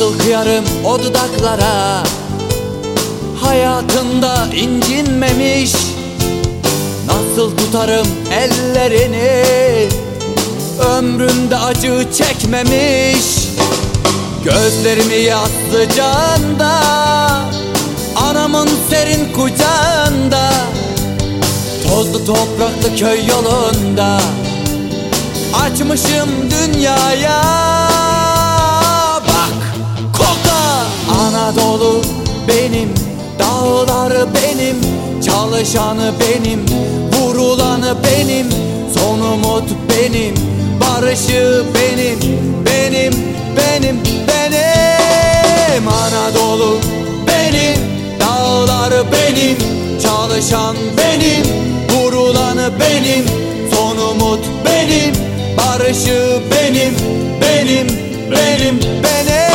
Nasıl kıyarım o dudaklara, hayatında incinmemiş. Nasıl tutarım ellerini, ömründe acı çekmemiş. Gözlerimi yaslayacağında, anamın serin kucağında, tozlu topraklı köy yolunda açmışım dünyaya. Bak kokla, Anadolu benim, dağları benim, çalışanı benim, vurulanı benim, son umut benim, barışı benim, benim, benim, benim. Anadolu benim, dağları benim, çalışan benim, vurulanı benim, son umut benim, barışı benim, benim, benim, benim.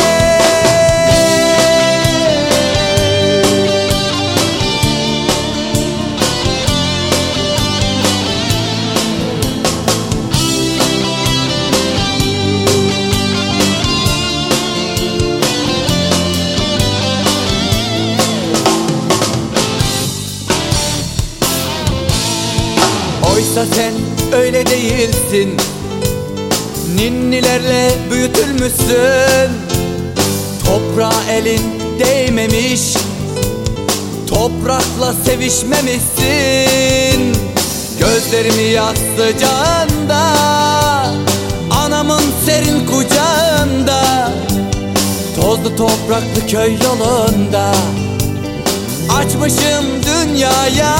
Oysa sen öyle değilsin, ninnilerle büyütülmüşsün. Toprağa elin değmemiş, toprakla sevişmemişsin. Gözlerimi yaslayacağında, anamın serin kucağında, tozlu topraklı köy yolunda açmışım dünyaya.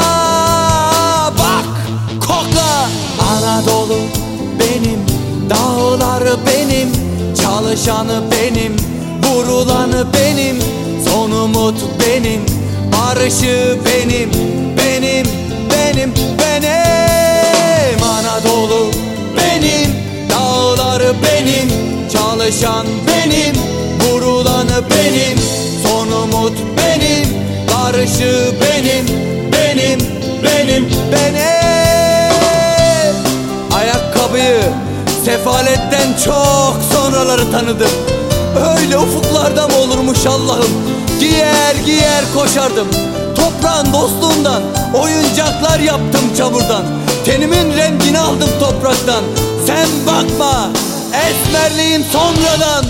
Bak kokla, Anadolu benim, dağları benim, çalışanı benim, vurulanı benim, son umut benim, barışı benim, benim, benim, benim. Anadolu benim, dağları benim, çalışan benim, vurulanı benim, son umut benim, barışı benim, benim, benim, benim. Ayakkabıyı sefaletten çok sonraları tanıdım. Öyle ufuklarda mı olurmuş Allah'ım? Giyer giyer koşardım. Toprağın dostluğundan oyuncaklar yaptım çamurdan. Tenimin rengini aldım topraktan. Sen bakma, esmerliğim sonradan.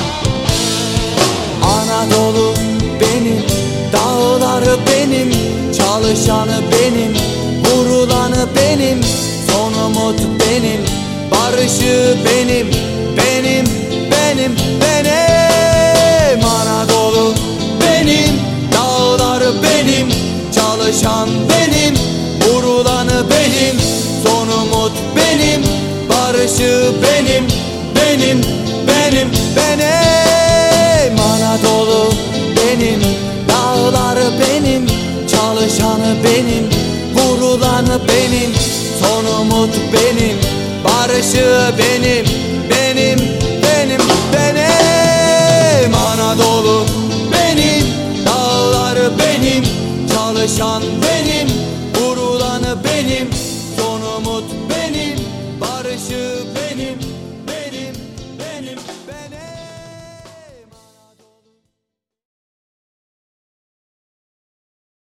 Anadolu benim, dağları benim, çalışanı benim, vurulanı benim, son umut benim, barışı benim, benim, benim, benim. Anadolu benim, dağları benim, çalışan benim, vurulanı benim, son umut benim, barışı benim, benim, benim, benim. Anadolu benim, dağları benim, çalışanı benim, vurulanı benim, son umut benim, barışı benim, benim.